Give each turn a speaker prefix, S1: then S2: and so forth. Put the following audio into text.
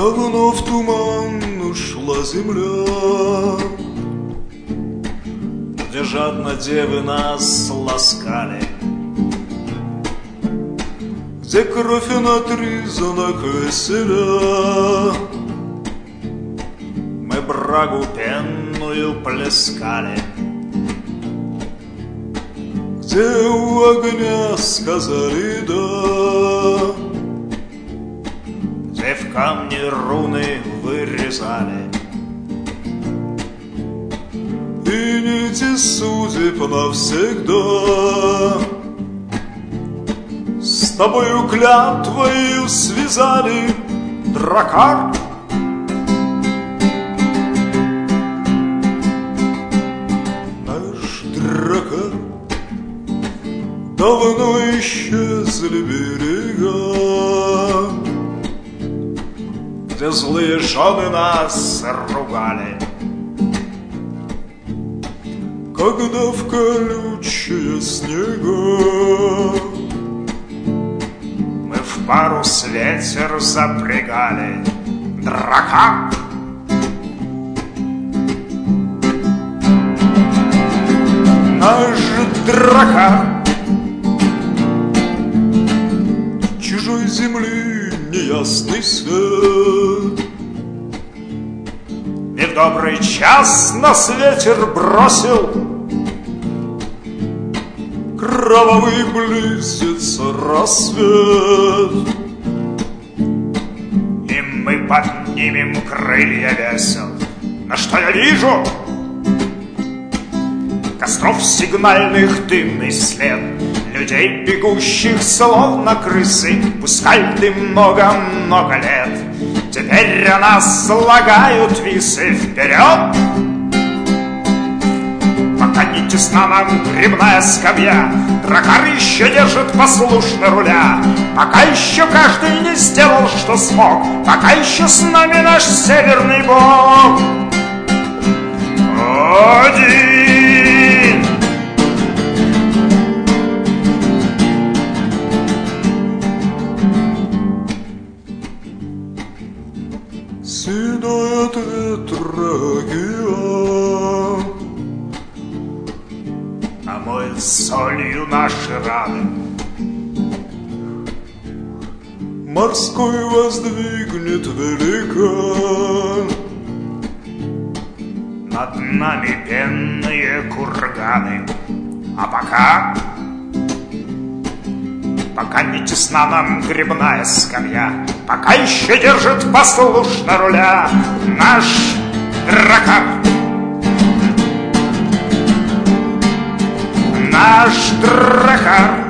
S1: Давно в туман ушла земля, где жадно девы нас ласкали, где кровь натризана киселя. Мы брагу пенную плескали, где у огня сказали «да», где в камне руны вырезали и нити судеб навсегда с тобою клятвою связали, Дракар. Наш Дракар, давно исчезли берега, где злые жены нас ругали, когда в колючие снега мы в парус ветер запрягали, Дракар. Наш Дракар, чужой земли неясный свет, и в добрый час нас ветер бросил, кровавый близится рассвет, и мы поднимем крылья весел. Но что я вижу? Костров сигнальных дымный след, людей, бегущих словно крысы. Пускай дым много-много лет, теперь о нас слагают висы. Вперед! Пока не тесна нам грибная скамья, Дракар еще держит послушно руля. Пока еще каждый не сделал, что смог, пока еще с нами наш северный бог. Один. Седой от ветра океан омоет солью наши раны, морской воздвигнет великан над нами пенные курганы. А пока не тесна нам грибная скамья, пока еще держит послушно руля наш Дракар. Наш Дракар.